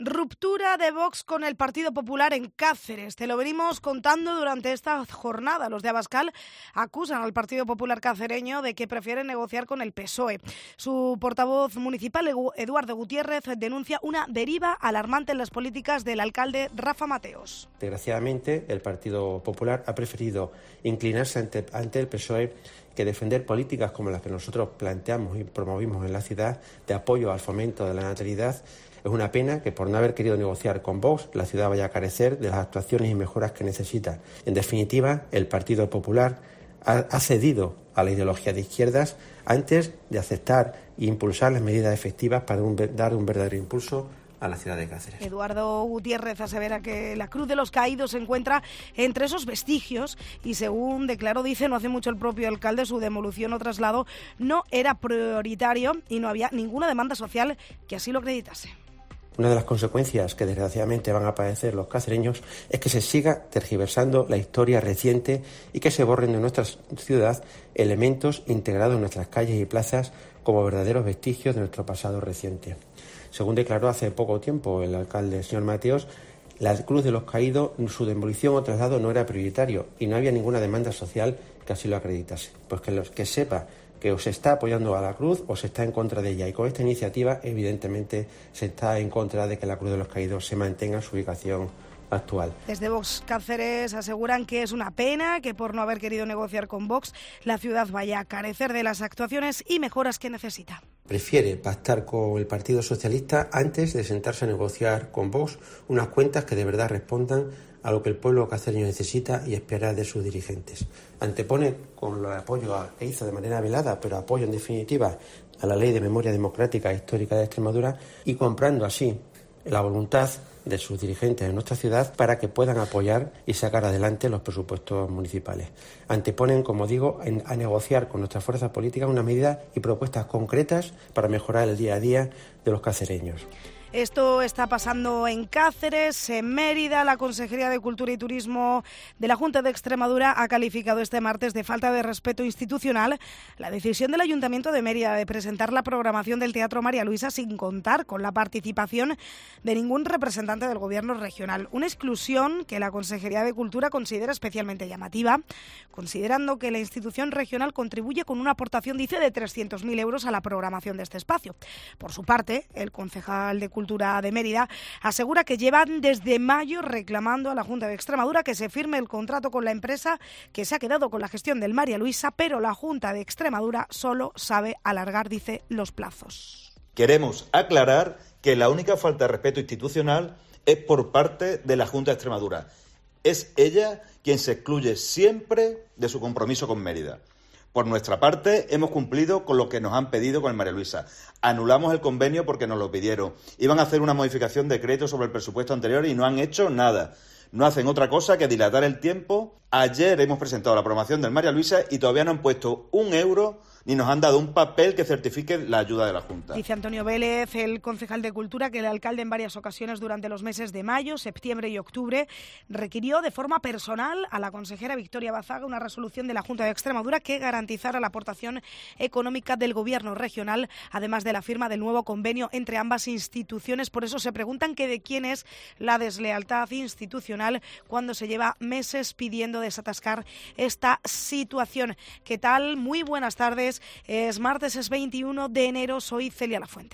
Ruptura de Vox con el Partido Popular en Cáceres. Te lo venimos contando durante esta jornada. Los de Abascal acusan al Partido Popular cacereño de que prefiere negociar con el PSOE. Su portavoz municipal, Eduardo Gutiérrez, denuncia una deriva alarmante en las políticas del alcalde Rafa Mateos. Desgraciadamente, el Partido Popular ha preferido inclinarse ante el PSOE que defender políticas como las que nosotros planteamos y promovimos en la ciudad de apoyo al fomento de la natalidad. Es una pena que por no haber querido negociar con Vox la ciudad vaya a carecer de las actuaciones y mejoras que necesita. En definitiva, el Partido Popular ha cedido a la ideología de izquierdas antes de aceptar e impulsar las medidas efectivas para dar un verdadero impulso a la ciudad de Cáceres. Eduardo Gutiérrez asevera que la Cruz de los Caídos se encuentra entre esos vestigios y, según declaró, dice no hace mucho el propio alcalde, su demolición o traslado no era prioritario y no había ninguna demanda social que así lo acreditase. Una de las consecuencias que desgraciadamente van a padecer los cacereños es que se siga tergiversando la historia reciente y que se borren de nuestra ciudad elementos integrados en nuestras calles y plazas como verdaderos vestigios de nuestro pasado reciente. Según declaró hace poco tiempo el alcalde, señor Mateos, la Cruz de los Caídos, su demolición o traslado no era prioritario y no había ninguna demanda social que así lo acreditase. Pues que sepa que o se está apoyando a la Cruz o se está en contra de ella. Y con esta iniciativa, evidentemente, se está en contra de que la Cruz de los Caídos se mantenga en su ubicación actual. Desde Vox Cáceres aseguran que es una pena que por no haber querido negociar con Vox la ciudad vaya a carecer de las actuaciones y mejoras que necesita. Prefiere pactar con el Partido Socialista antes de sentarse a negociar con Vox unas cuentas que de verdad respondan a lo que el pueblo cacereño necesita y espera de sus dirigentes. Antepone con el apoyo que hizo de manera velada, pero apoyo en definitiva a la Ley de Memoria Democrática e Histórica de Extremadura y comprando así la voluntad de sus dirigentes en nuestra ciudad para que puedan apoyar y sacar adelante los presupuestos municipales. Anteponen, como digo, a negociar con nuestras fuerzas políticas unas medidas y propuestas concretas para mejorar el día a día de los cacereños. Esto está pasando en Cáceres, en Mérida. La Consejería de Cultura y Turismo de la Junta de Extremadura ha calificado este martes de falta de respeto institucional la decisión del Ayuntamiento de Mérida de presentar la programación del Teatro María Luisa sin contar con la participación de ningún representante del Gobierno regional. Una exclusión que la Consejería de Cultura considera especialmente llamativa, considerando que la institución regional contribuye con una aportación, dice, de 300.000 euros a la programación de este espacio. Por su parte, el concejal de Cultura de Mérida asegura que llevan desde mayo reclamando a la Junta de Extremadura que se firme el contrato con la empresa que se ha quedado con la gestión del María Luisa, pero la Junta de Extremadura solo sabe alargar, dice, los plazos. Queremos aclarar que la única falta de respeto institucional es por parte de la Junta de Extremadura. Es ella quien se excluye siempre de su compromiso con Mérida. Por nuestra parte, hemos cumplido con lo que nos han pedido con el María Luisa. Anulamos el convenio porque nos lo pidieron. Iban a hacer una modificación de decreto sobre el presupuesto anterior y no han hecho nada. No hacen otra cosa que dilatar el tiempo. Ayer hemos presentado la programación del María Luisa y todavía no han puesto un euro ni nos han dado un papel que certifique la ayuda de la Junta. Dice Antonio Vélez, el concejal de Cultura, que el alcalde en varias ocasiones durante los meses de mayo, septiembre y octubre requirió de forma personal a la consejera Victoria Bazaga una resolución de la Junta de Extremadura que garantizara la aportación económica del Gobierno regional, además de la firma del nuevo convenio entre ambas instituciones. Por eso se preguntan que de quién es la deslealtad institucional cuando se lleva meses pidiendo desatascar esta situación. ¿Qué tal? Muy buenas tardes. Es martes, es 21 de enero, soy Celia Lafuente.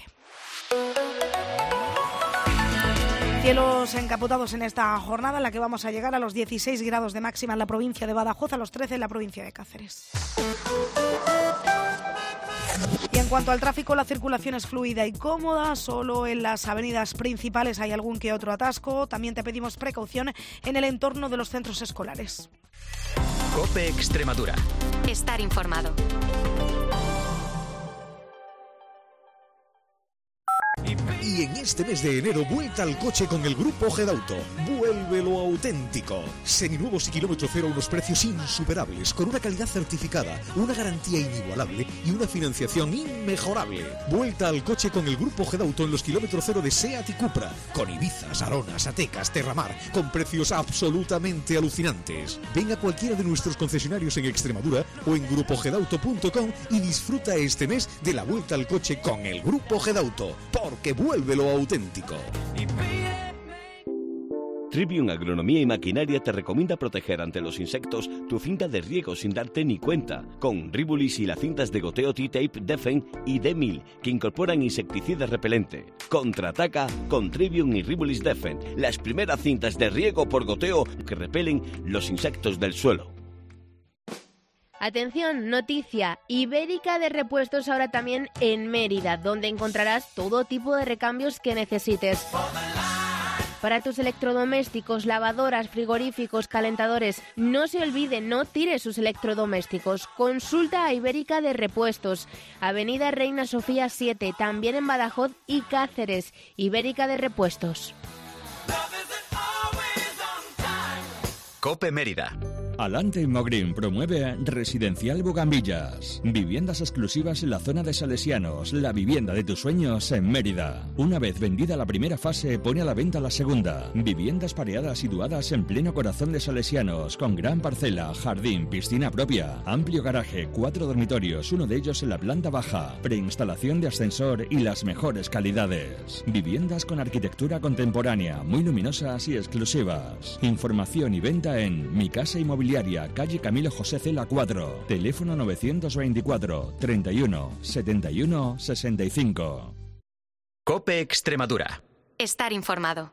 Cielos encapotados en esta jornada en la que vamos a llegar a los 16 grados de máxima en la provincia de Badajoz, a los 13 en la provincia de Cáceres. Y en cuanto al tráfico, la circulación es fluida y cómoda, solo en las avenidas principales hay algún que otro atasco. También te pedimos precaución en el entorno de los centros escolares. COPE Extremadura. Estar informado. Y en este mes de enero, vuelta al coche con el Grupo Gedauto. Vuélvelo auténtico. Seminuevos y kilómetro cero a unos precios insuperables, con una calidad certificada, una garantía inigualable y una financiación inmejorable. Vuelta al coche con el Grupo Gedauto en los kilómetro cero de SEAT y Cupra, con Ibizas, Aronas, Atecas, Terramar, con precios absolutamente alucinantes. Ven a cualquiera de nuestros concesionarios en Extremadura o en grupogedauto.com y disfruta este mes de la vuelta al coche con el Grupo Gedauto, porque vuelve lo auténtico. Trivium Agronomía y Maquinaria te recomienda proteger ante los insectos tu finca de riego sin darte ni cuenta, con Ribulis y las cintas de goteo T-Tape Defen y D1000, que incorporan insecticida repelente. Contraataca con Trivium y Ribulis Defen, las primeras cintas de riego por goteo que repelen los insectos del suelo. Atención, noticia, Ibérica de Repuestos ahora también en Mérida, donde encontrarás todo tipo de recambios que necesites. Para tus electrodomésticos, lavadoras, frigoríficos, calentadores, no se olvide, no tire sus electrodomésticos. Consulta a Ibérica de Repuestos, Avenida Reina Sofía 7, también en Badajoz y Cáceres. Ibérica de Repuestos. COPE Mérida. Alante Mogrin promueve Residencial Bugambillas. Viviendas exclusivas en la zona de Salesianos, la vivienda de tus sueños en Mérida. Una vez vendida la primera fase, pone a la venta la segunda. Viviendas pareadas situadas en pleno corazón de Salesianos, con gran parcela, jardín, piscina propia, amplio garaje, 4 dormitorios, uno de ellos en la planta baja, preinstalación de ascensor y las mejores calidades. Viviendas con arquitectura contemporánea, muy luminosas y exclusivas. Información y venta en Mi Casa Inmobiliaria, calle Camilo José Cela 4, teléfono 924 31 71 65. COPE Extremadura. Estar informado.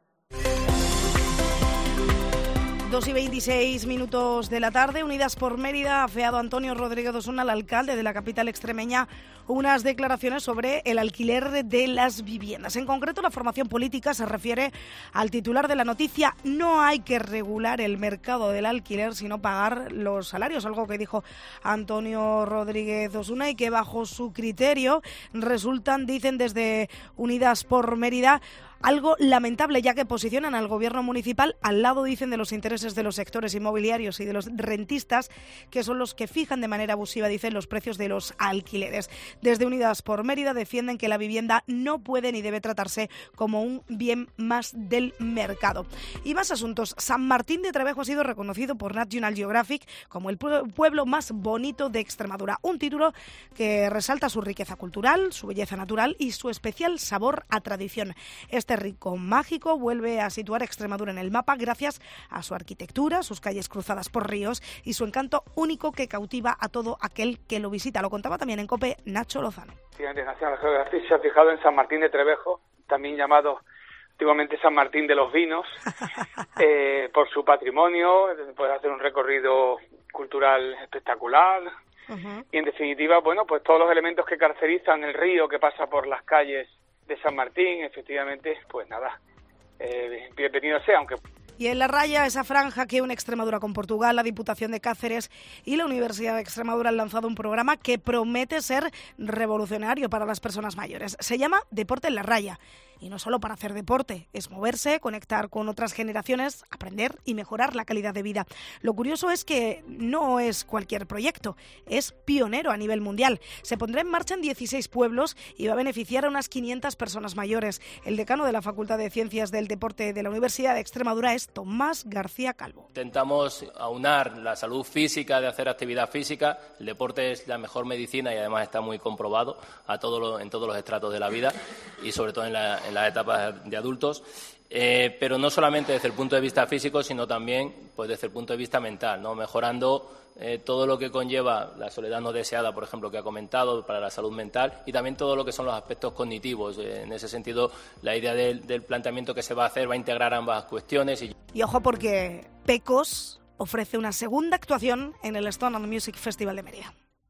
2:26 de la tarde, Unidas por Mérida ha afeado Antonio Rodríguez Osuna, el alcalde de la capital extremeña, unas declaraciones sobre el alquiler de las viviendas. En concreto, la formación política se refiere al titular de la noticia: no hay que regular el mercado del alquiler, sino pagar los salarios, algo que dijo Antonio Rodríguez Osuna y que bajo su criterio resultan, dicen desde Unidas por Mérida, algo lamentable, ya que posicionan al gobierno municipal al lado, dicen, de los intereses de los sectores inmobiliarios y de los rentistas, que son los que fijan de manera abusiva, dicen, los precios de los alquileres. Desde Unidas por Mérida defienden que la vivienda no puede ni debe tratarse como un bien más del mercado. Y más asuntos. San Martín de Trevejo ha sido reconocido por National Geographic como el pueblo más bonito de Extremadura, un título que resalta su riqueza cultural, su belleza natural y su especial sabor a tradición. Este rico mágico vuelve a situar Extremadura en el mapa gracias a su arquitectura, sus calles cruzadas por ríos y su encanto único que cautiva a todo aquel que lo visita. Lo contaba también en COPE Nacho Lozano. National Geographic se ha fijado en San Martín de Trevejo, también llamado antiguamente San Martín de los Vinos, por su patrimonio, puede hacer un recorrido cultural espectacular. Y en definitiva, bueno, pues todos los elementos que caracterizan el río que pasa por las calles de San Martín, efectivamente, pues nada, bienvenido sea, aunque... Y en la raya, esa franja que une Extremadura con Portugal, la Diputación de Cáceres y la Universidad de Extremadura han lanzado un programa que promete ser revolucionario para las personas mayores. Se llama Deporte en la Raya. Y no solo para hacer deporte, es moverse, conectar con otras generaciones, aprender y mejorar la calidad de vida. Lo curioso es que no es cualquier proyecto, es pionero a nivel mundial. Se pondrá en marcha en 16 pueblos y va a beneficiar a unas 500 personas mayores. El decano de la Facultad de Ciencias del Deporte de la Universidad de Extremadura es Tomás García Calvo. Intentamos aunar la salud física, de hacer actividad física. El deporte es la mejor medicina y además está muy comprobado en todos los estratos de la vida y sobre todo en las etapas de adultos, pero no solamente desde el punto de vista físico, sino también pues desde el punto de vista mental, ¿no? Mejorando todo lo que conlleva la soledad no deseada, por ejemplo, que ha comentado, para la salud mental, y también todo lo que son los aspectos cognitivos. En ese sentido, la idea del planteamiento que se va a hacer va a integrar ambas cuestiones. Y ojo, porque Pecos ofrece una segunda actuación en el Stone and Music Festival de Mérida.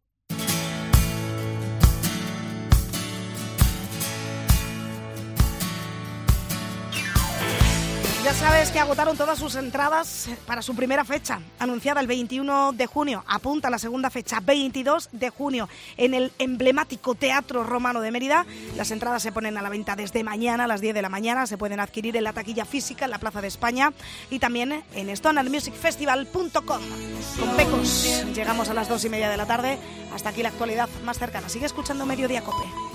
Ya sabes que agotaron todas sus entradas para su primera fecha, anunciada el 21 de junio. Apunta la segunda fecha, 22 de junio, en el emblemático Teatro Romano de Mérida. Las entradas se ponen a la venta desde mañana a las 10 de la mañana. Se pueden adquirir en la taquilla física en la Plaza de España y también en stoneandmusicfestival.com. Con Pecos llegamos a las 2:30 de la tarde. Hasta aquí la actualidad más cercana. Sigue escuchando Mediodía COPE.